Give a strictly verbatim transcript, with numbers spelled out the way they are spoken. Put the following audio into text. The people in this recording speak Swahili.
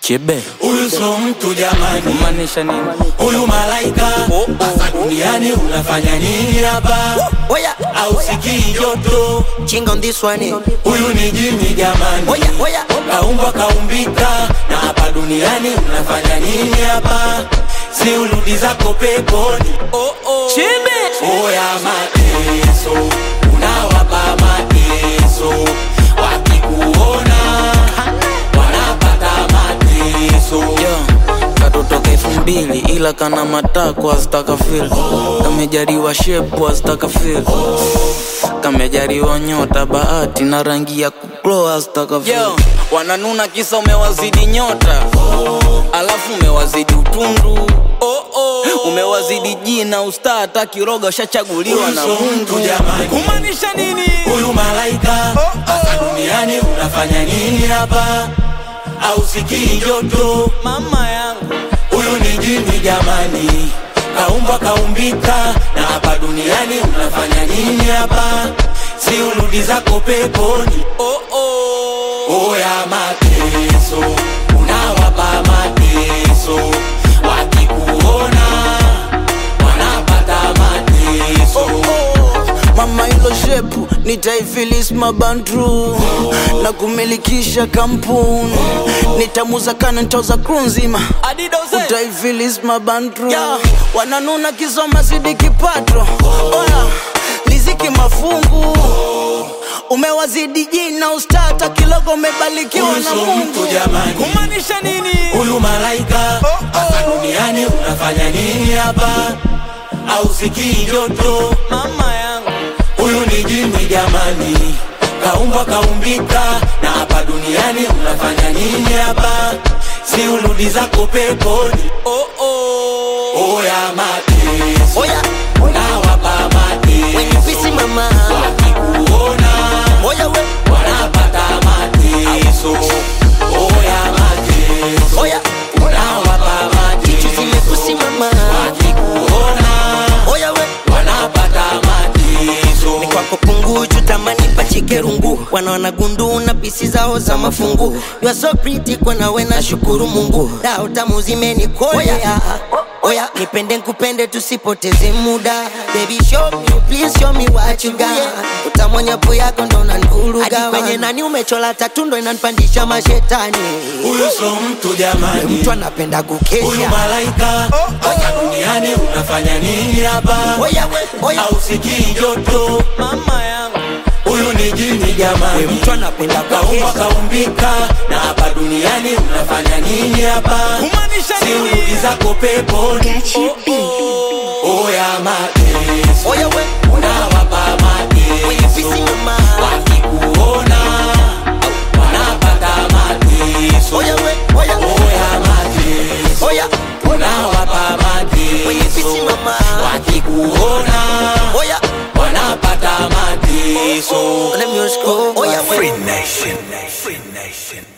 Chebe Huyu so mtu jamani, kumaanisha nini? huyu malaika. Hapa duniani unafanya nini hapa? Oya, Au sikii joto? chinga on this one. Huyu ni jini jamani, Oya, oya, kaumbwa kaumbika. Na hapa duniani unafanya nini hapa? Si urudi zako peponi. Oh oh Chebe Oya mateso, unawapa mateso. Wakikuona wanapata mateso. Yo, katotoka elfu mbili ila kana matako azitaka feel. Kamejariwa shepu azitaka feel. Kamejariwa nyota bahati na rangi ya kukloa azitaka feel. Yo, wananuna kisa umewazidi nyota, alafu umewazidi utundu. Oh oh, umewazidi jina usta hata kiroga ushachaguliwa na Mungu jamani. Kumaanisha nini? Huyu malaika. Hapa duniani unafanya nini hapa? Au sikii joto? Mama yangu Huyu ni jini jamani, kaumbwa kaumbika. Na hapa duniani unafanya nini hapa? Si urudi zako peponi. oh oh Oya mateso, unawapa mateso. Wakikuona wanapata mateso. Mama hilo shepu nitaifilis mabandru na kumilikisha kampuni. Nitamuza kana ntoza crew nzima utaifilis mabandru. Yeah. Wananuna kisoma zidi kipato. Oya liziki mafungu, umewazidi jina ustata kilogo umebalikiwa na Mungu. Kumaanisha nini? Huyu malaika. Hapa duniani unafanya nini hapa? Au sikii joto? Mama yangu Huyu ni jini jamani, kaumbwa kaumbika. Na hapa duniani unafanya nini hapa? Si urudi zako peponi. oh oh Oya mateso, oya, unawapa mateso. when you busy mama. Wakikuona Oya, we, wanapata mateso. Oya mateso, oya, unawapa kichu mateso. zimekusi mama. Wakikuona Oya, we, wanapata mateso. ni kwako punguju tamani pachike rungu. Wanaona gundu na pisi zao za mafungu. You are so pretty kwa nawe na shukuru Mungu. Dao tamu zimenikolea. Oya, nipende nkupende tusipoteze muda. Baby show me, please show me what you got. Utamonya po yako ndo nanvuruga. Hadi kwenye nani umechola tatu ndo inanipandisha mashetani. Huyu so mtu jamani, Mtu anapenda huyu kukesha. malaika. Hapa duniani unafanya nini hapa? Oya, we, oya, Au sikii joto? mama yangu Huyu ni jini jamani, mtu anapenda kaumbwa kukesha. kaumbika. Na hapa duniani unafanya nini hapa? kumaanisha Si nini? urudi zako peponi. Oya mateso, Oya, we, unawapa when you busy mateso. mama. Wakikuona wanapata mateso. Oya, we, oya, Oya mateso, oya, unawapa when you busy mateso. mama. Wakikuona Oya, wanapata mateso. let me just go. Oya, we. Free Nation. Free Nation.